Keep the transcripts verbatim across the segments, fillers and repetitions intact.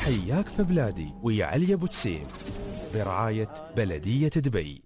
حياك في بلادي ويا علي أبو تسيم برعاية بلدية دبي.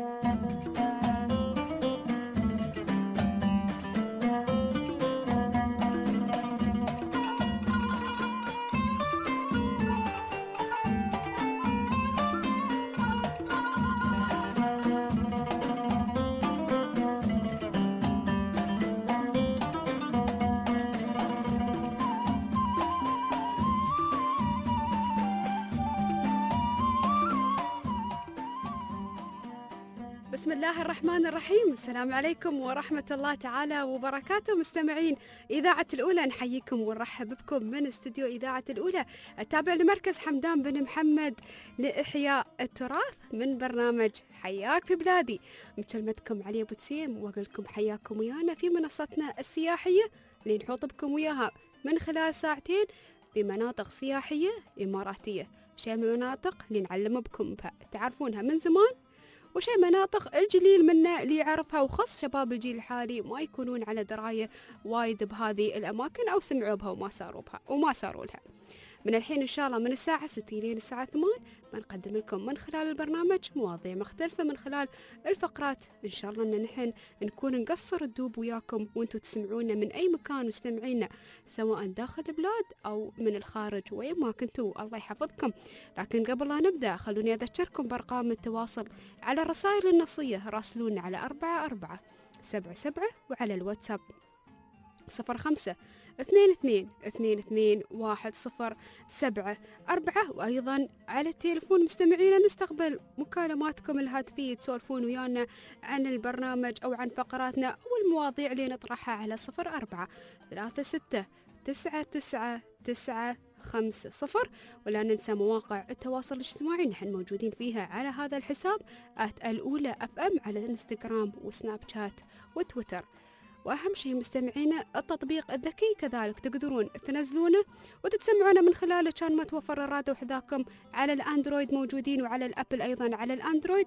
بسم الله الرحمن الرحيم. السلام عليكم ورحمة الله تعالى وبركاته. مستمعين إذاعة الأولى نحييكم ونرحب بكم من استوديو إذاعة الأولى التابع لمركز حمدان بن محمد لإحياء التراث من برنامج حياك في بلادي. مكلمتكم علي أبو تسيم وأقول لكم حياكم ويانا في منصتنا السياحية اللي نحوط بكم وياها من خلال ساعتين بمناطق سياحية إماراتية، شيء من المناطق اللي نعلم بكم بها تعرفونها من زمان، وشيء مناطق الجليل منا اللي يعرفها، وخص شباب الجيل الحالي ما يكونون على دراية وايد بهذه الأماكن أو سمعوا بها وما صاروا بها وما صاروا لها. من الحين إن شاء الله من الساعة ستة لين الساعة ثمانية بنقدم لكم من خلال البرنامج مواضيع مختلفة من خلال الفقرات. إن شاء الله إن نحن نكون نقصر الدوب وياكم وانتم تسمعونا من أي مكان مستمعينا، سواء داخل البلاد أو من الخارج وين ما كنتوا، الله يحفظكم. لكن قبل لا نبدأ خلوني أذكركم بأرقام التواصل على الرسائل النصية، راسلونا على أربعة أربعة سبعة سبعة، وعلى الواتساب صفر خمسة اثنين اثنين اثنين اثنين واحد صفر سبعة أربعة. وأيضا على التليفون مستمعينا نستقبل مكالماتكم الهاتفية، تسولفون ويانا عن البرنامج أو عن فقراتنا والمواضيع اللي نطرحها على صفر أربعة ثلاثة ستة تسعة تسعة تسعة خمسة صفر. ولا ننسى مواقع التواصل الاجتماعي نحن موجودين فيها على هذا الحساب آت الأولى أف أم على الانستغرام وسناب شات وتويتر. وأهم شيء مستمعينا التطبيق الذكي كذلك تقدرون تنزلونه وتتسمعونه من خلاله، كان ما توفر الراديو حذاكم على الأندرويد موجودين، وعلى الأبل أيضا على الأندرويد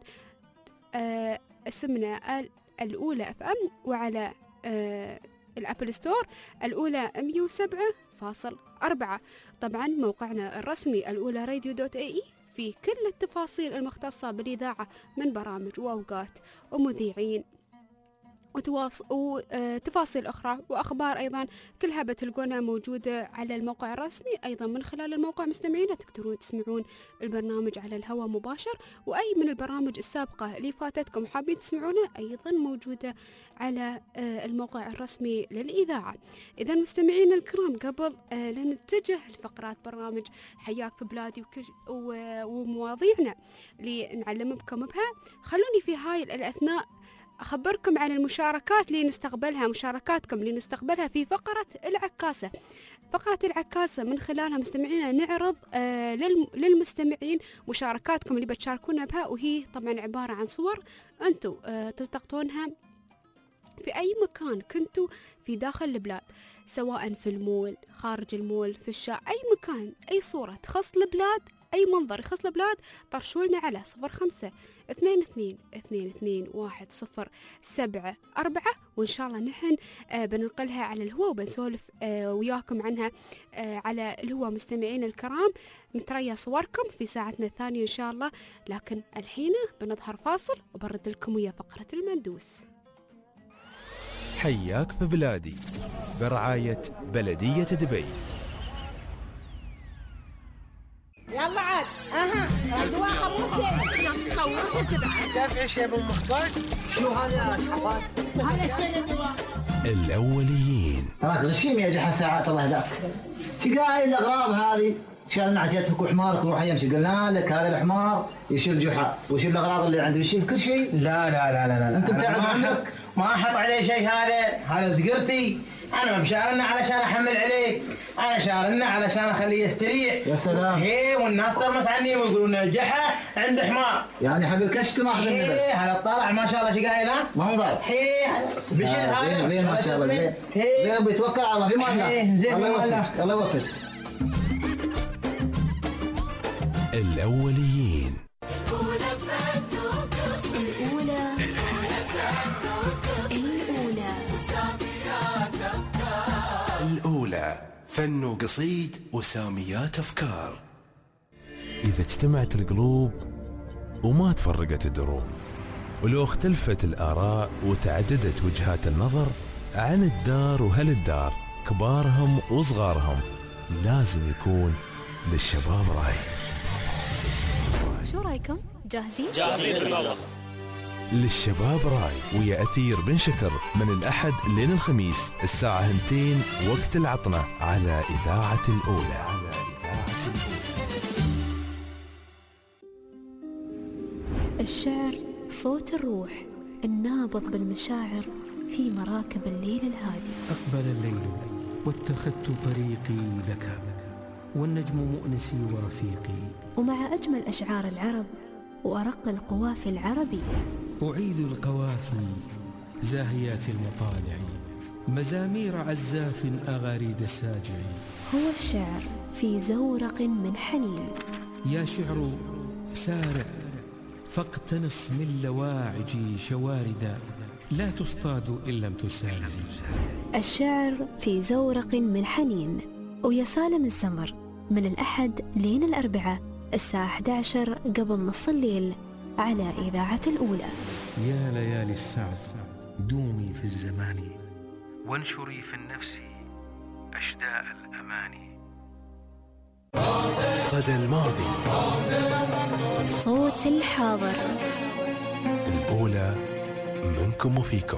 آه اسمنا الأولى أف أم، وعلى آه الأبل ستور الأولى مية وسبعة فاصل أربعة. طبعا موقعنا الرسمي الأولى راديو دوت اي اي في كل التفاصيل المختصة بالإذاعة من برامج وأوقات ومذيعين وتفاصيل أخرى وأخبار أيضا كلها بتلقونها موجودة على الموقع الرسمي. أيضا من خلال الموقع مستمعين تقدرون تسمعون البرنامج على الهواء مباشر، وأي من البرامج السابقة اللي فاتتكم حابين تسمعونها أيضا موجودة على الموقع الرسمي للإذاعة. إذا مستمعين الكرام قبل لنتجه لفقرات برنامج حياك في بلادي ومواضيعنا اللي نعلم بكم بها، خلوني في هاي الأثناء أخبركم عن المشاركات اللي نستقبلها مشاركاتكم اللي نستقبلها في فقرة العكاسة. فقرة العكاسة من خلالها مستمعينا نعرض آه للمستمعين مشاركاتكم اللي بتشاركونا بها، وهي طبعا عبارة عن صور أنتوا آه تلتقطونها في أي مكان كنتوا في داخل البلاد، سواء في المول، خارج المول، في الشارع، أي مكان، أي صورة تخص البلاد، أي منظر يخص البلاد طرشولنا على صفر خمسة اثنين اثنين اثنين اثنين واحد صفر سبعة أربعة. وإن شاء الله نحن آه بننقلها على الهواء وبنسولف آه وياكم عنها آه على الهواء. مستمعين الكرام نتريا صوركم في ساعتنا الثانية إن شاء الله، لكن الحين بنظهر فاصل وبرد لكم ويا فقرة المندوس. حياك في بلادي برعاية بلدية دبي. يلا عاد اها اجواء خموسه ناس تخوف كذا دافع شيء ابو مختار. شو هذا شحطات هذا الشيء الدواء الاوليين تراك غشيم يا جحا ساعات الله يهداك. تقاعد الاغراض هذه شالنا عجلتك وحمارك وروح يمشي، قلنا لك هذا الحمار يشيل جحا ويشيل الاغراض اللي عنده يشيل كل شيء. لا لا لا لا لا انت بتعرف عنك ما احط عليه شيء، هذا هذا ذكرتي انا مشارنا علشان احمل عليك، انا شارنا علشان اخليه يستريح. يا سلام. هي والناس ترمس عني ويقولون جحا عند حمار، يعني حبيب كشك ما اخذ منه. ايه هذا الطالع ما شاء الله شقايل ها منظر. ايه بشيل هذا زين ما شاء الله زين. زين بيتوكل على الله في ما الله. ايه زين الله يوفقك الله يوفقك. الأوليين. الأولى فن وقصيد وساميات أفكار. إذا اجتمعت القلوب وما تفرقت الدروب، ولو اختلفت الآراء وتعددت وجهات النظر عن الدار وهل الدار، كبارهم وصغارهم لازم يكون للشباب راي. شو رايكم؟ جاهزين؟ جاهزين بالله. للشباب راي ويا أثير بن شكر من الأحد لين الخميس الساعة اثنتين وقت العطنة على إذاعة الأولى. الشعر صوت الروح النابض بالمشاعر في مراكب الليل الهادي. أقبل الليل واتخذت طريقي لك، والنجم مؤنسي ورفيقي. ومع أجمل أشعار العرب وأرق القوافي العربية أعيد القوافي زاهيات المطالع، مزامير عزاف أغاريد ساجع. هو الشعر في زورق من حنين. يا شعر سارع فاقتنص من لواعج شواردا، لا تصطاد إن لم تسارع. الشعر في زورق من حنين ويا سالم الزمر من الأحد لين الأربعاء الساعة إحدى عشر قبل نص الليل على إذاعة الأولى. يا ليالي السعد دومي في الزمان، وانشري في النفس أشداء الأماني. صدى الماضي، صوت الحاضر، الأولى منكم وفيكم.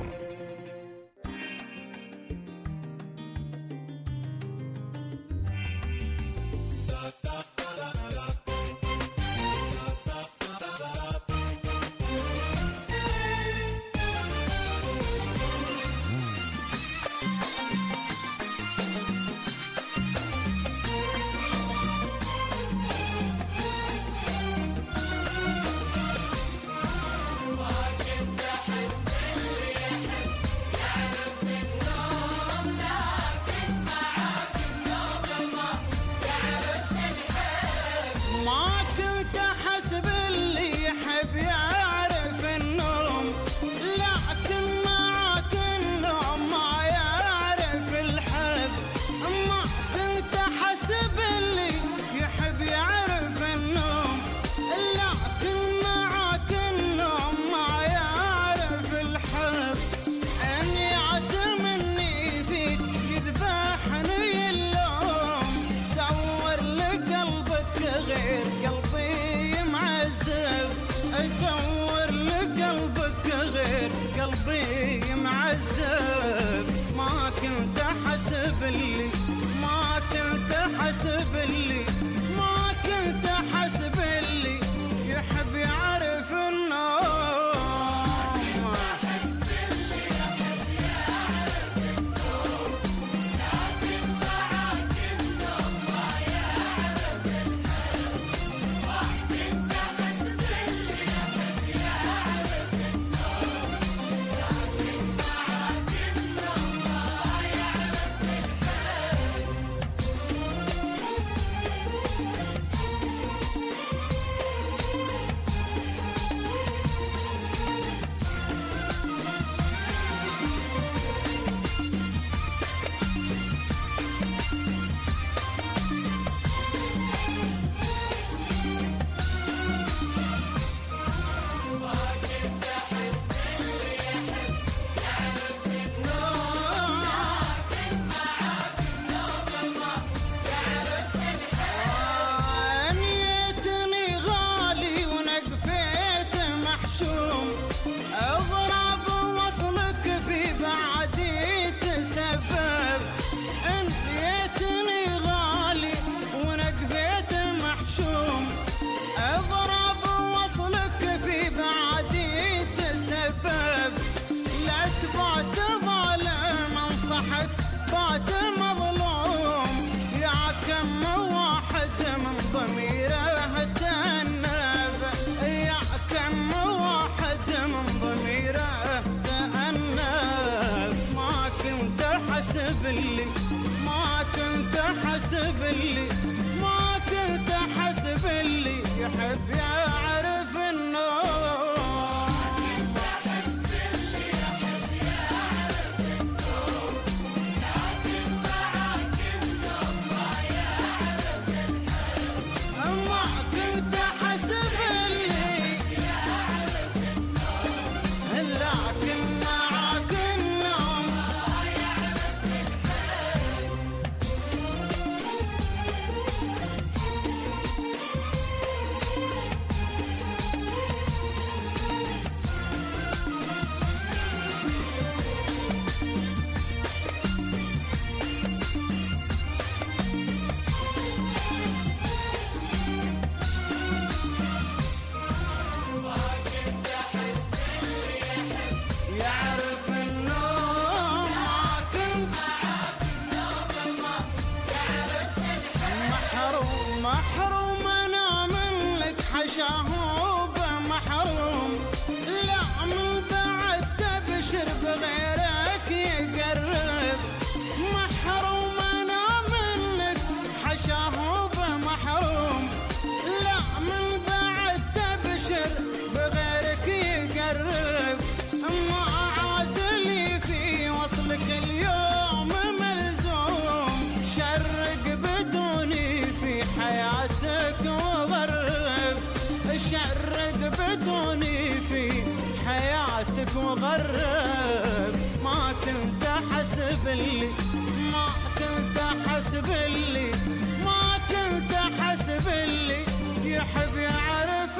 تقرب ما كنت حسب اللي ما كنت حسب اللي ما كنت حسب اللي يحب يعرف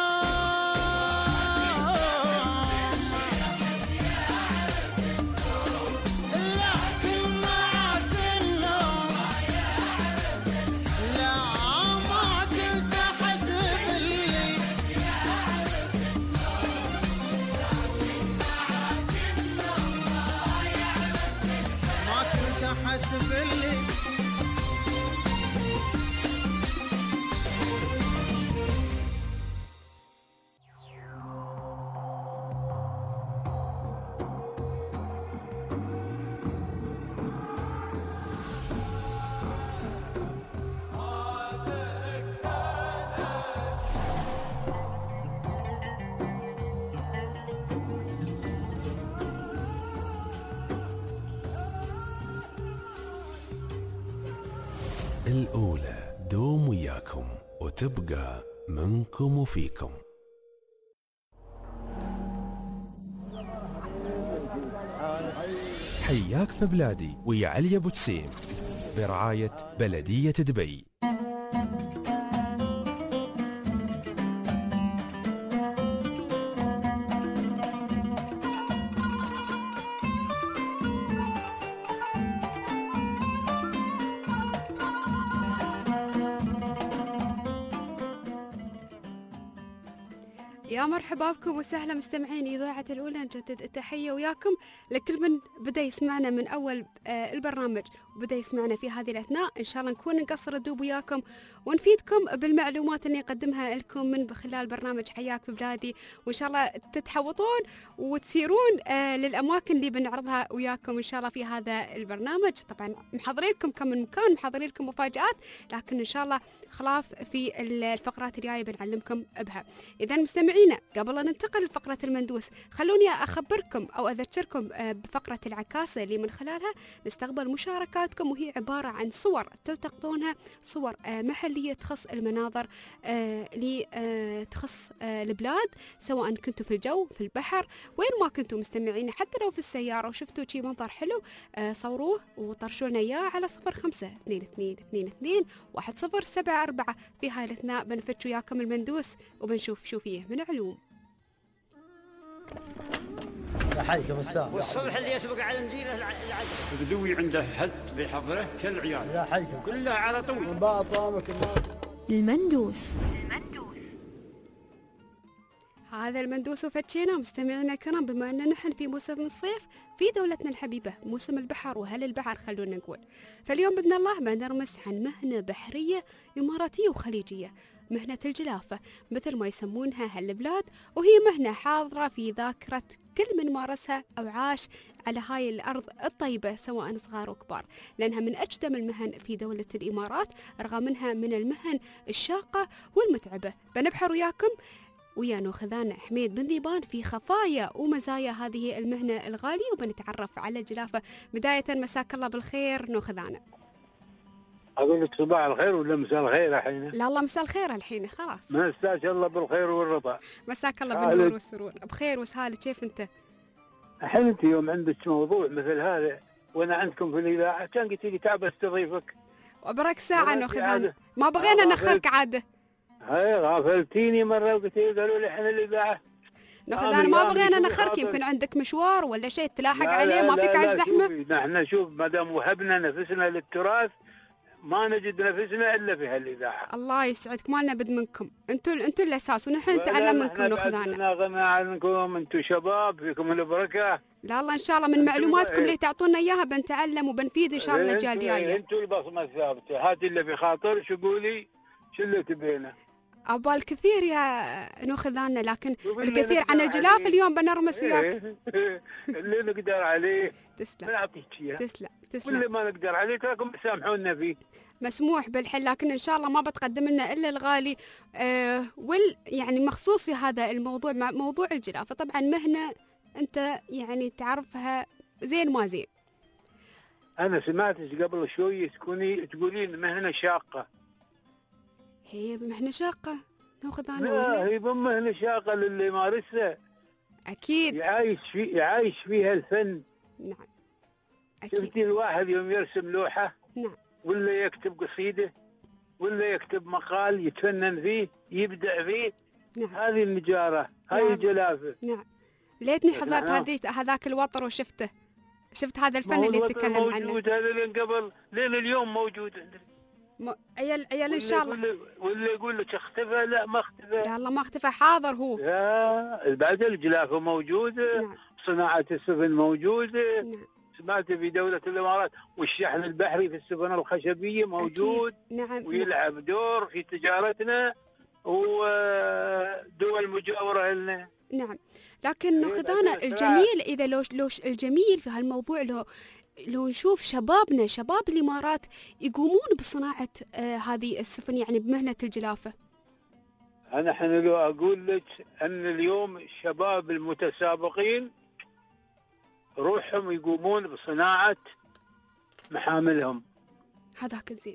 حسب اللي الأولى دوم وياكم وتبقى منكم وفيكم. حياك في بلادي ويا علي أبو تسيم برعاية بلدية دبي. يا مرحبا بكم وسهلا مستمعين إذاعة الأولى. نجدد التحية وياكم لكل من بدأ يسمعنا من أول آه البرنامج وبدأ يسمعنا في هذه الأثناء. إن شاء الله نكون نقصر الدوب وياكم ونفيدكم بالمعلومات اللي نقدمها لكم من خلال برنامج حياك في بلادي، وإن شاء الله تتحوطون وتسيرون آه للأماكن اللي بنعرضها وياكم إن شاء الله في هذا البرنامج. طبعا محضرين لكم كم من مكان، محضرين لكم مفاجآت، لكن إن شاء الله خلاف في الفقرات الجاية بنعلمكم بها. إذا مستمعين قبل أن ننتقل لفقرة المندوس خلوني أخبركم أو أذكركم بفقرة العكاسة اللي من خلالها نستقبل مشاركاتكم، وهي عبارة عن صور تلتقطونها، صور محلية تخص المناظر اللي تخص البلاد، سواء كنتوا في الجو في البحر وين ما كنتوا مستمعين، حتى لو في السيارة وشفتوا شي منظر حلو صوروه وطرشوا لنا إياه على صفر خمسة اثنين اثنين اثنين اثنين واحد صفر سبعة أربعة. في هاي الأثناء بنفتش وياكم المندوس وبنشوف شو فيه من علوم. يا حيكم الساعة والصبح اللي يسبق على المدينة العدل البدوي عنده حد بحضره كالعيال يا حيكم كلها على طول. بقى طعمك المندوس. هذا المندوس وفتشينا مستمعينا الكرام، بما أننا نحن في موسم الصيف في دولتنا الحبيبة، موسم البحر وهل البحر خلونا نقول. فاليوم بإذن الله بنرمس عن مهنة بحرية إماراتية وخليجية، مهنة الجلافة مثل ما يسمونها هالبلاد، وهي مهنة حاضرة في ذاكرة كل من مارسها أو عاش على هاي الأرض الطيبة سواء صغار وكبار، لأنها من أجدم المهن في دولة الإمارات، رغم أنها من المهن الشاقة والمتعبة. بنبحر وياكم ويا نوخذان حميد بن ذيبان في خفايا ومزايا هذه المهنة الغالية، وبنتعرف على الجلافة. بداية مساك الله بالخير نوخذانا. أقول لك صباح الخير ولا مساء الخير الحين؟ لا الله مساء الخير الحين خلاص. مساك الله بالخير والرضا. مساك الله بالنور والسرور. بخير وسهالة، كيف أنت؟ الحين أنت يوم عندك موضوع مثل هذا وأنا عندكم في الإذاعة كان قلت لي تعب استضيفك. وبرك ساعة نوخذان ما بغينا نخرك عادة. هاي غافلتيني مرة وقلت لي قالوا لي احنا الإذاعة. نوخذان ما بغينا نخرك، يمكن عندك مشوار ولا شيء تلاحق عليه ما فيك على الزحمة. نحن شوف ما دام وهبنا نفسنا للتراث ما نجد نفسنا الا في هالاذاعه. الله يسعدك، ما لنا بد منكم، انتم انتم الاساس ونحن نتعلم منكم نوخذانا. لا غنى عنكم، انتم شباب فيكم البركه. لا الله ان شاء الله من معلوماتكم اللي تعطونا اياها بنتعلم وبنفيد ان شاء الله الاجيال الجايه. انتم البصمه الثابته، هاتي اللي في خاطر شو قولي شو اللي تبينه. أبا الكثير يا نوخذانا، لكن الكثير عن الجلاف اليوم بنرمس وياك. اللي نقدر عليه تسلم نعطيك اياه. تسلم تسلم. واللي ما نقدر عليه تراكم تسامحونا فيه. مسموح بالحل، لكن ان شاء الله ما بتقدم لنا الا الغالي. آه وال يعني مخصوص في هذا الموضوع مع موضوع الجلافه، طبعا مهنه انت يعني تعرفها زين ما زين. انا سمعتك قبل شوي تكوني تقولين مهنه شاقه. هي مهنه شاقه ناخذ انا. لا هي مهنه شاقه للي يمارسها. أكيد. يعايش في يعايش فيها الفن. نعم أكيد. شفتي الواحد يوم يرسم لوحة نعم ولا يكتب قصيدة ولا يكتب مقال يتفنن فيه يبدع فيه. نعم. هذه النجارة، هذه نعم. الجلافة. نعم. ليتني حضرت نعم. هذه هذاك الوطر وشفته، شفت هذا الفن اللي تكلم عنه. موجود هذا لين قبل لين اليوم موجود عندنا. م... عيال عيال ان شاء الله. ولا يقول لك اختفى، لا ما اختفى. لا الله ما اختفى، حاضر هو. لا بعد الجلافة موجودة. نعم. صناعة السفن موجودة. نعم. سمعت في دولة الإمارات والشحن البحري في السفن الخشبية موجود. أكيد. نعم. ويلعب نعم. دور في تجارتنا ودول مجاورة لنا. نعم. لكن خذانا الجميل إذا لو لو الجميل في هالموضوع لو لو نشوف شبابنا شباب الإمارات يقومون بصناعة آه هذه السفن، يعني بمهنة الجلافة. أنا الحين لو أقول لك أن اليوم الشباب المتسابقين روحهم يقومون بصناعة محاملهم. هذاك الزين.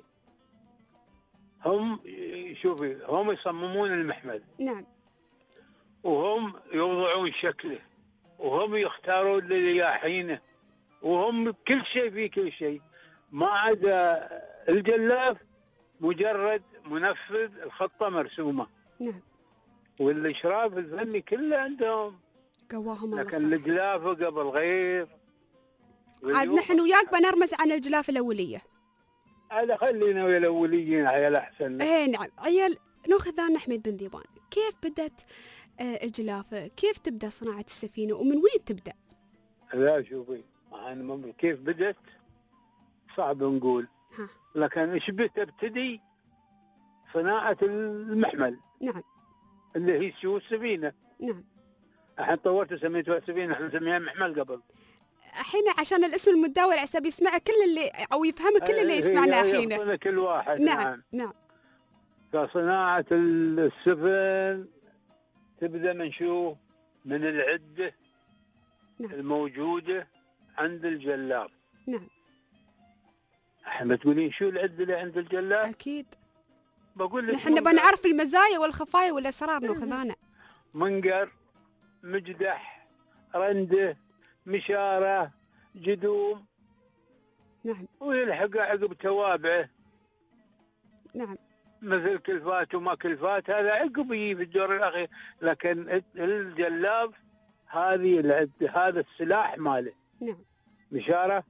هم شوفي هم يصممون المحمل. نعم. وهم يوضعون شكله وهم يختارون للياحينه وهم كل شيء في كل شيء، ما عدا الجلاف مجرد منفذ الخطة مرسومة. نعم. والإشراف الفني كله عندهم. قواهم الله. لكن الجلافة قبل غير. عاد نحن وياك بنرمز عن الجلافة الأولية. هذا خلينا ويا الأوليين عيال أحسن. ايه نعم عيال. ناخذ عن أحمد بن ذيبان، كيف بدت آه الجلافة؟ كيف تبدأ صناعة السفينة ومن وين تبدأ؟ لا شوفي أنا كيف بدت صعب نقول. ها. لكن إيش بتبتدي صناعة المحمل. نعم. اللي هي سيو السفينة. نعم. الحين طورت وسميتها سفينة، احنا نسميها محمل قبل. الحين عشان الاسم المتداول عسى يسمعه كل اللي او يفهمه كل اللي يسمعنا الحين. كل واحد. نعم. نعم. نعم. فصناعة السفن تبدأ من شو؟ من العدة. نعم. الموجودة عند الجلاف. نعم. احنا تقولين شو العدة اللي عند الجلاف؟ اكيد. بقول لك نحن بنعرف المزايا والخفايا والاسرار ناخذانا. منقر، مجدح، رنده، مشارة، جدوم. نعم. ويلحق عقب توابعه. نعم. مثل كلفات وما كلفات هذا عقب يجي في الدور الأخير، لكن الجلاف هذه العد هذا السلاح ماله. نعم. مشارة،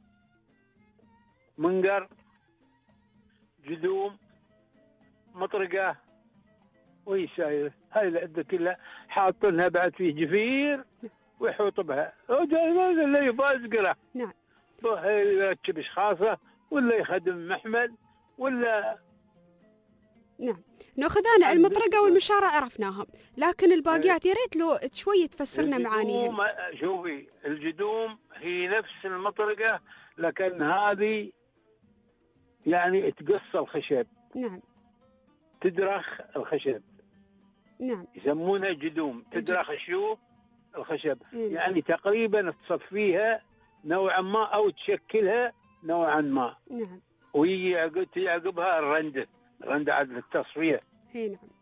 منقر، جدوم، مطرقة، ويساير هاي العدة كلها حاطينها بعد فيه جفير ويحوط بها اللي يبازقره. نعم. يركب اشخاصه ولا يخدم محمل ولا. نعم. ناخذ انا المطرقه والمشاره عرفناهم، لكن الباقيات يا ريت لو شوي تفسرنا معانيهم. شوفي الجدوم هي نفس المطرقه لكن هذه يعني تقص الخشب. نعم. تدرخ الخشب. نعم. يسمونها جدوم، تدرخ شو الخشب. مم. يعني تقريبا تصفيها نوعا ما او تشكلها نوعا ما. نعم. ويجي عقبها الرنده، الرنده عاد التصفيه. اي نعم.